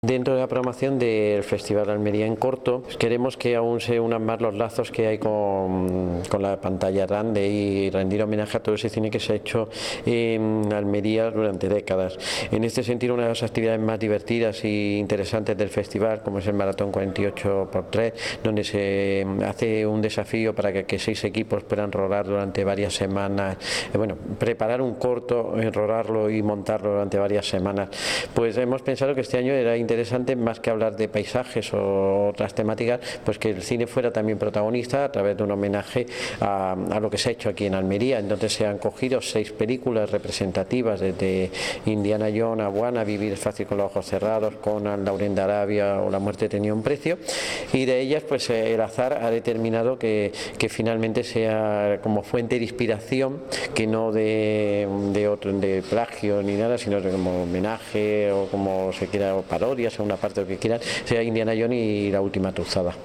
Dentro de la programación del Festival de Almería en corto, queremos que aún se unan más los lazos que hay con la pantalla grande y rendir homenaje a todo ese cine que se ha hecho en Almería durante décadas. En este sentido, una de las actividades más divertidas e interesantes del festival, como es el Maratón 48x3, donde se hace un desafío para que 6 equipos puedan rodar durante varias semanas, preparar un corto, rodarlo y montarlo durante varias semanas. Pues hemos pensado que este año era interesante, más que hablar de paisajes o otras temáticas, pues que el cine fuera también protagonista a través de un homenaje a lo que se ha hecho aquí en Almería. Entonces se han cogido 6 películas representativas, desde Indiana Jones a Buana, Vivir es fácil con los ojos cerrados, Conan, Lauren de Arabia o La muerte tenía un precio, y de ellas pues el azar ha determinado que finalmente sea como fuente de inspiración, que no de plagio ni nada, sino de como homenaje o como se quiera, o parodia, según una parte, lo que quieran, sea Indiana Jones y La última cruzada.